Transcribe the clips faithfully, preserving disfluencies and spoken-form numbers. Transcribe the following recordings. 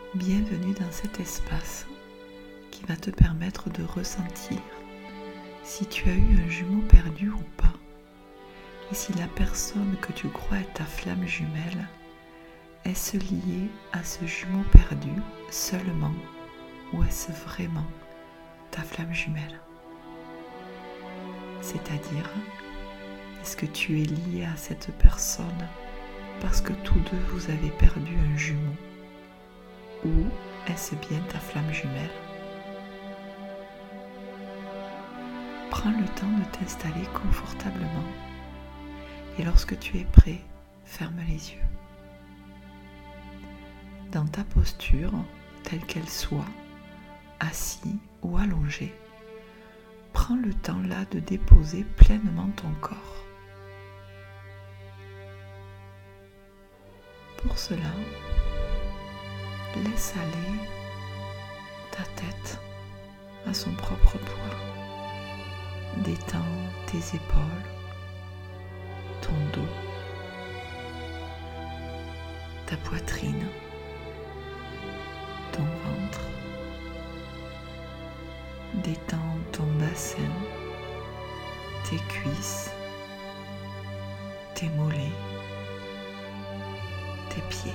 Bienvenue dans cet espace qui va te permettre de ressentir si tu as eu un jumeau perdu ou pas, et si la personne que tu crois être ta flamme jumelle, est-ce lié à ce jumeau perdu seulement, ou est-ce vraiment ta flamme jumelle? C'est-à-dire, est-ce que tu es lié à cette personne parce que tous deux vous avez perdu un jumeau, ou est-ce bien ta flamme jumelle? Prends le temps de t'installer confortablement et lorsque tu es prêt, ferme les yeux. Dans ta posture, telle qu'elle soit, assis ou allongé, prends le temps là de déposer pleinement ton corps. Pour cela, laisse aller ta tête à son propre poids. Détends tes épaules, ton dos, ta poitrine, ton ventre. Détends ton bassin, tes cuisses, tes mollets, tes pieds.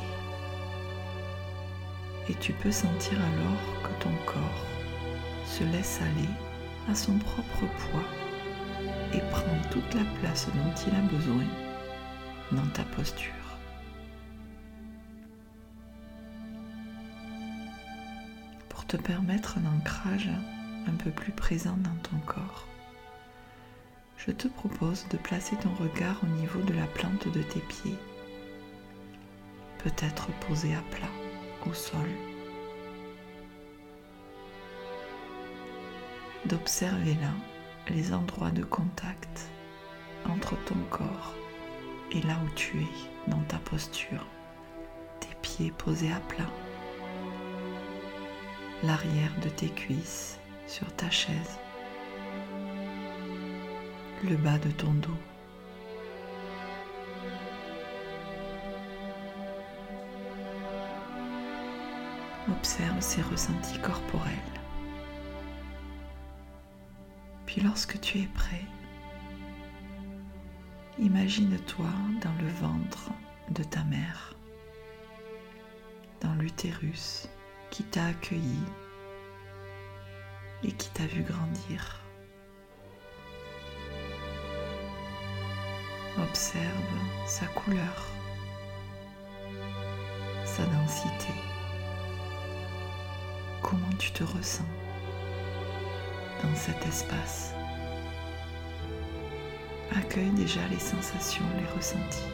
Et tu peux sentir alors que ton corps se laisse aller à son propre poids et prend toute la place dont il a besoin dans ta posture. Pour te permettre un ancrage un peu plus présent dans ton corps, je te propose de placer ton regard au niveau de la plante de tes pieds, peut-être posé à plat au sol, d'observer là les endroits de contact entre ton corps et là où tu es dans ta posture, tes pieds posés à plat, l'arrière de tes cuisses sur ta chaise, le bas de ton dos. Observe ces ressentis corporels. Puis lorsque tu es prêt, imagine-toi dans le ventre de ta mère, dans l'utérus qui t'a accueilli et qui t'a vu grandir. Observe sa couleur, sa densité. Comment tu te ressens dans cet espace? Accueille déjà les sensations, les ressentis.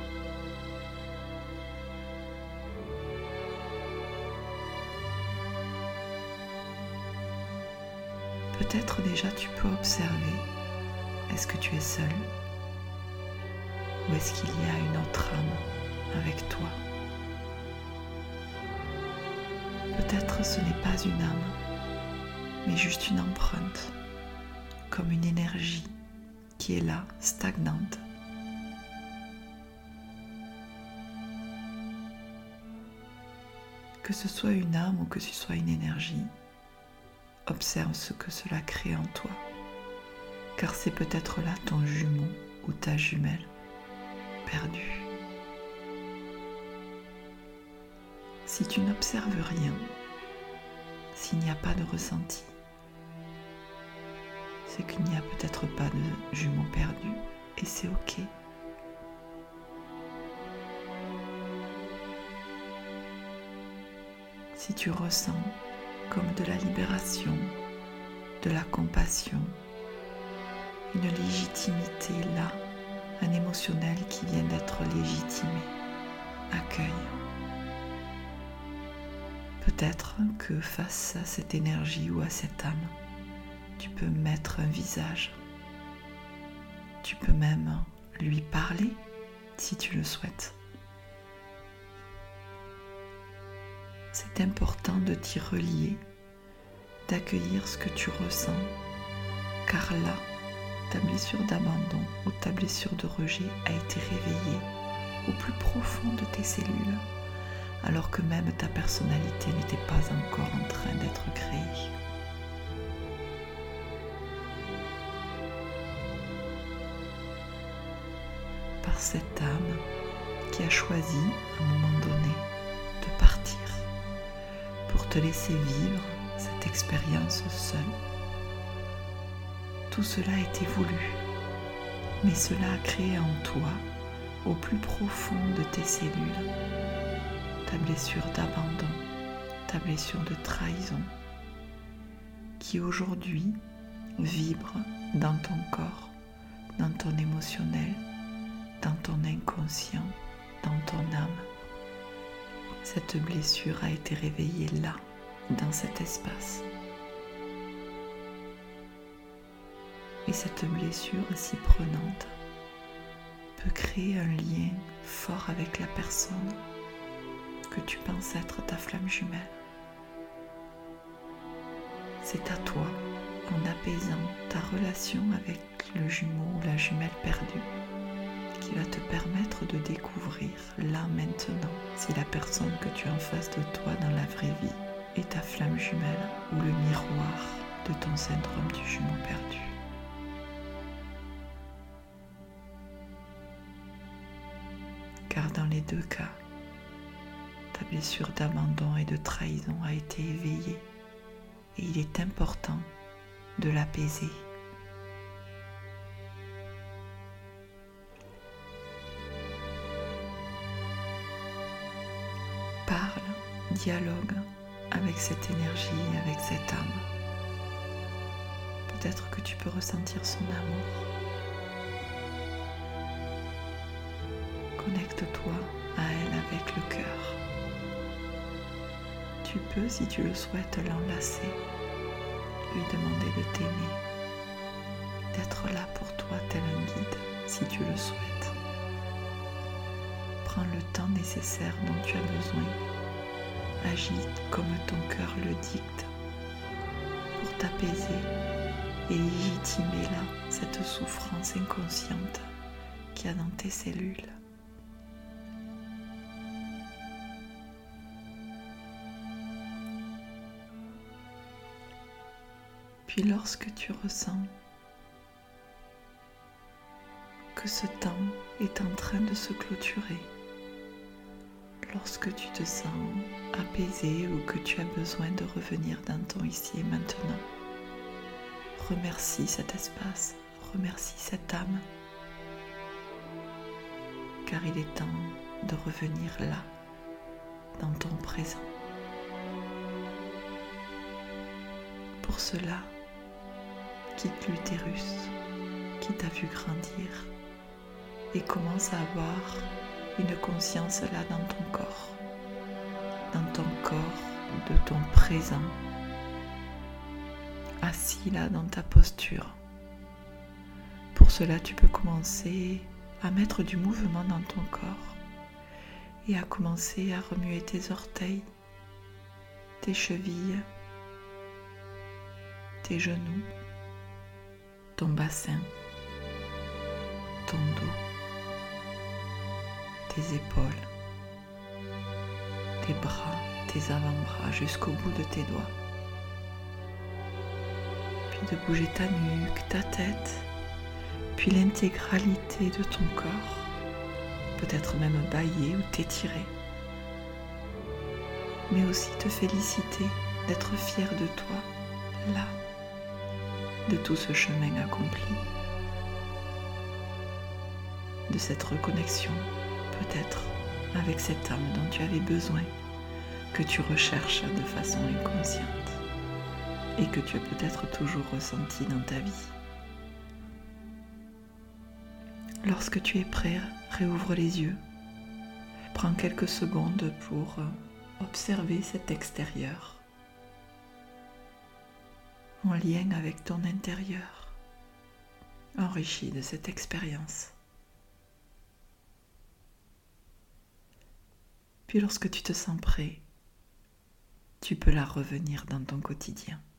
Peut-être déjà tu peux observer, est-ce que tu es seul ou est-ce qu'il y a une autre âme avec toi? Peut-être ce n'est pas une âme, mais juste une empreinte, comme une énergie qui est là, stagnante. Que ce soit une âme ou que ce soit une énergie, observe ce que cela crée en toi, car c'est peut-être là ton jumeau ou ta jumelle perdue. Si tu n'observes rien, s'il n'y a pas de ressenti, c'est qu'il n'y a peut-être pas de jumeau perdu et c'est ok. Si tu ressens comme de la libération, de la compassion, une légitimité là, un émotionnel qui vient d'être légitimé, accueille. Peut-être que face à cette énergie ou à cette âme, tu peux mettre un visage. Tu peux même lui parler si tu le souhaites. C'est important de t'y relier, d'accueillir ce que tu ressens, car là, ta blessure d'abandon ou ta blessure de rejet a été réveillée au plus profond de tes cellules, alors que même ta personnalité n'était pas encore en train d'être créée. Par cette âme qui a choisi à un moment donné de partir pour te laisser vivre cette expérience seule. Tout cela a été voulu, mais cela a créé en toi, au plus profond de tes cellules, ta blessure d'abandon, ta blessure de trahison, qui aujourd'hui vibre dans ton corps, dans ton émotionnel, dans ton inconscient, dans ton âme. Cette blessure a été réveillée là, dans cet espace. Et cette blessure si prenante peut créer un lien fort avec la personne que tu penses être ta flamme jumelle. C'est à toi, en apaisant ta relation avec le jumeau ou la jumelle perdue, qui va te permettre de découvrir là maintenant si la personne que tu as en face de toi dans la vraie vie est ta flamme jumelle ou le miroir de ton syndrome du jumeau perdu. Car dans les deux cas, ta blessure d'abandon et de trahison a été éveillée et il est important de l'apaiser. Parle, dialogue avec cette énergie, avec cette âme. Peut-être que tu peux ressentir son amour. Connecte-toi à elle avec le cœur. Tu peux, si tu le souhaites, l'enlacer, lui demander de t'aimer, d'être là pour toi tel un guide, si tu le souhaites. Prends le temps nécessaire dont tu as besoin. Agis comme ton cœur le dicte pour t'apaiser et légitimer là cette souffrance inconsciente qu'il y a dans tes cellules. Puis lorsque tu ressens que ce temps est en train de se clôturer, lorsque tu te sens apaisé ou que tu as besoin de revenir dans ton ici et maintenant, remercie cet espace, remercie cette âme, car il est temps de revenir là, dans ton présent. Pour cela, quitte l'utérus qui t'a vu grandir et commence à avoir une conscience là dans ton corps, dans ton corps de ton présent, assis là dans ta posture. Pour cela, tu peux commencer à mettre du mouvement dans ton corps et à commencer à remuer tes orteils, tes chevilles, tes genoux, ton bassin, ton dos, tes épaules, tes bras, tes avant-bras jusqu'au bout de tes doigts. Puis de bouger ta nuque, ta tête, puis l'intégralité de ton corps, peut-être même bâiller ou t'étirer, mais aussi te féliciter d'être fier de toi, là, de tout ce chemin accompli, de cette reconnexion, peut-être avec cette âme dont tu avais besoin, que tu recherches de façon inconsciente et que tu as peut-être toujours ressenti dans ta vie. Lorsque tu es prêt, réouvre les yeux. Prends quelques secondes pour observer cet extérieur en lien avec ton intérieur, enrichi de cette expérience. Puis lorsque tu te sens prêt, tu peux la revenir dans ton quotidien.